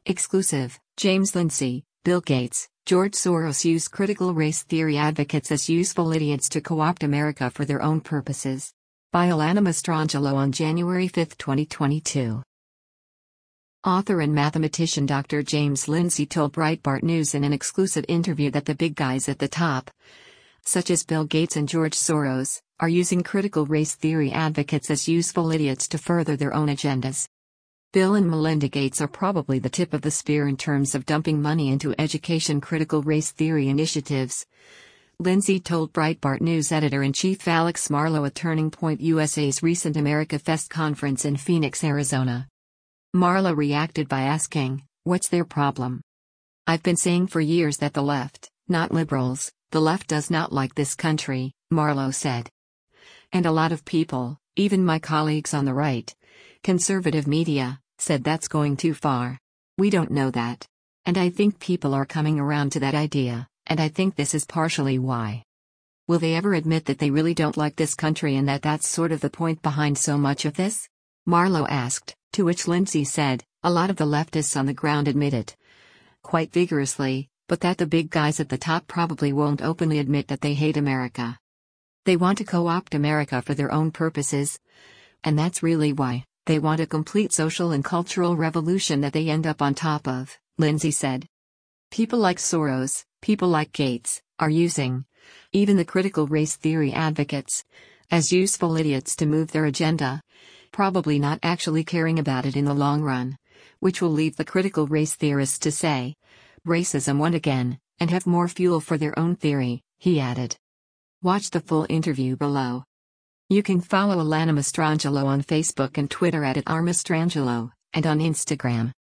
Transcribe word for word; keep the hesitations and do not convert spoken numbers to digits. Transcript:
Exclusive. James Lindsay, Bill Gates, George Soros use critical race theory advocates as useful idiots to co-opt America for their own purposes. By Alana Mastrangelo on January fifth, twenty twenty-two. Author and mathematician Doctor James Lindsay told Breitbart News in an exclusive interview that the big guys at the top, such as Bill Gates and George Soros, are using critical race theory advocates as useful idiots to further their own agendas. Bill and Melinda Gates are probably the tip of the spear in terms of dumping money into education critical race theory initiatives, Lindsay told Breitbart News editor-in-chief Alex Marlow at Turning Point U S A's recent America Fest conference in Phoenix, Arizona. Marlow reacted by asking, "What's their problem?" "I've been saying for years that the left, not liberals, the left does not like this country," Marlow said. "And a lot of people, even my colleagues on the right, conservative media, said that's going too far. We don't know that. And I think people are coming around to that idea, and I think this is partially why. Will they ever admit that they really don't like this country and that that's sort of the point behind so much of this?" Marlow asked, to which Lindsay said, "A lot of the leftists on the ground admit it quite vigorously, but that the big guys at the top probably won't openly admit that they hate America. They want to co-opt America for their own purposes. And that's really why. They want a complete social and cultural revolution that they end up on top of," Lindsay said. People like Soros, people like Gates, are using, even the critical race theory advocates, as useful idiots to move their agenda, probably not actually caring about it in the long run, which will leave the critical race theorists to say, racism won again, and have more fuel for their own theory, he added. Watch the full interview below. You can follow Alana Mastrangelo on Facebook and Twitter at @rmastrangelo, and on Instagram.